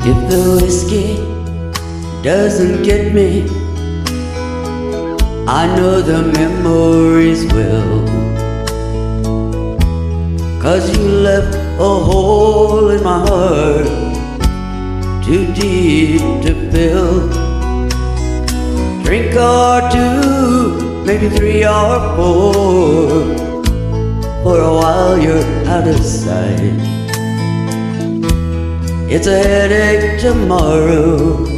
If the whiskey doesn't get me, I know the memories will. 'Cause you left a hole in my heart too deep to fill. Drink or two, maybe 3 or 4. For a while you're out of sight. It's a headache tomorrow,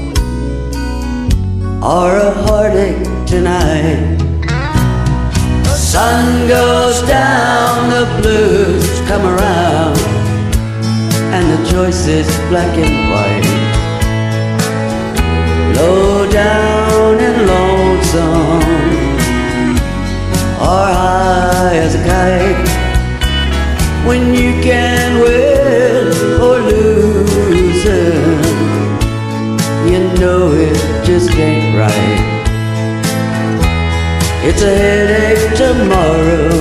or a heartache tonight. The sun goes down, the blues come around, and the choice is black and white. Low down and lonesome, or high as a kite. When you can win or lose, you know it just ain't right. It's a headache tomorrow,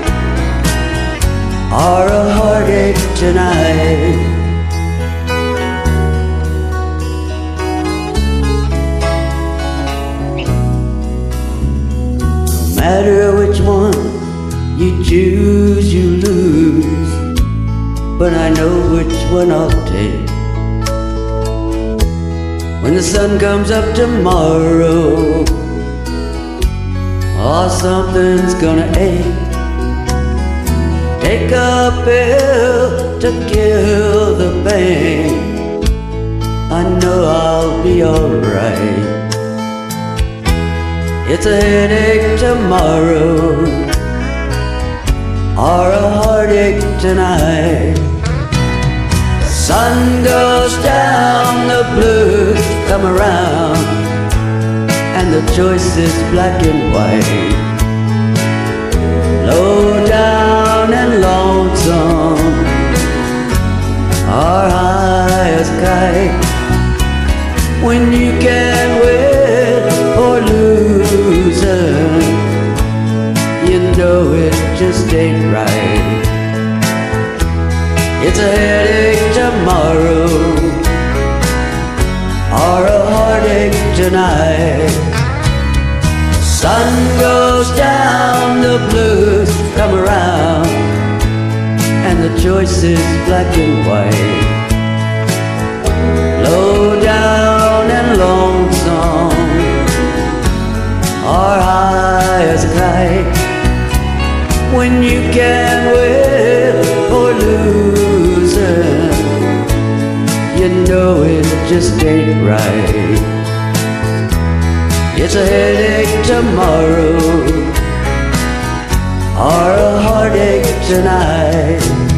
or a heartache tonight. No matter which one you choose, you lose, but I know which one I'll take. When the sun comes up tomorrow, oh, something's gonna ache. Take a pill to kill the pain. I know I'll be alright. It's a headache tomorrow, or a heartache tonight. The sun goes down, the blues come around, and the choice is black and white. Low down and lonesome, or high as a kite. When you can win or lose, you know it just ain't right. It's a headache tomorrow, or a heartache tonight. Sun goes down, the blues come around, and the choice is black and white. Low down and lonesome, or high as a kite. When you can win or lose, you know it just ain't right. It's a headache tomorrow, or a heartache tonight.